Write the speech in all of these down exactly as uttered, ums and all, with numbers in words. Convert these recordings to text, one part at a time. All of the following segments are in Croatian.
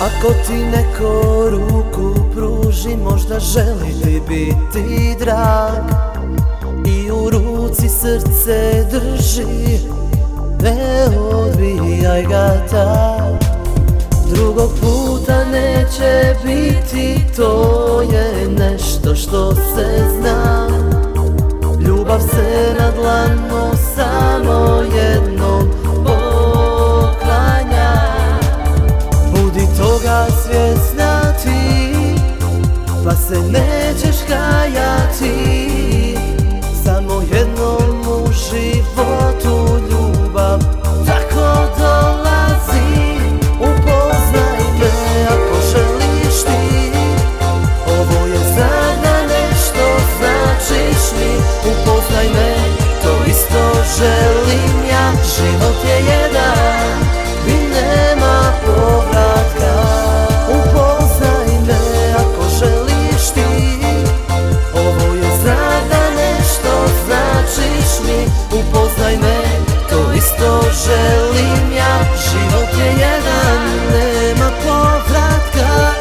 Ako ti neko ruku pruži, možda želi ti biti drag i u ruci srce drži, ne odbijaj ga tak. Drugog puta neće biti, to je nešto što se zna. Ljubav se na dlanu samo jednom poklanja. Budi toga svjesna ti, pa se nećeš kajati. Samo jednom u životu ljubav tako dolazi. Upoznaj me ako želiš ti, ovo je zadnja, nešto značiš mi. Upoznaj me, to isto želim ja. Život je jedan i nema povratka. Upoznaj me ako želiš ti, ovo je zadnja, nešto značiš mi. Upoznaj me, to isto želim ja. Život je jedan, nema povratka.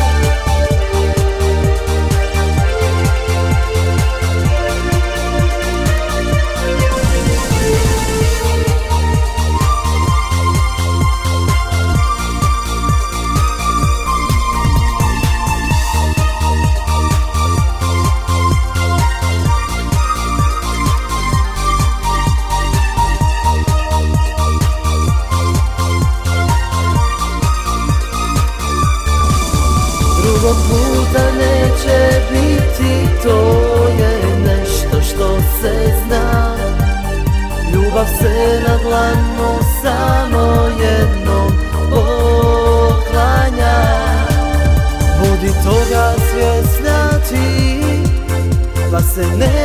Drugog puta neće biti, to je nešto što se zna. Ljubav se na dlanu samo jednom poklanja. Budi toga svjesna ti, pa se ne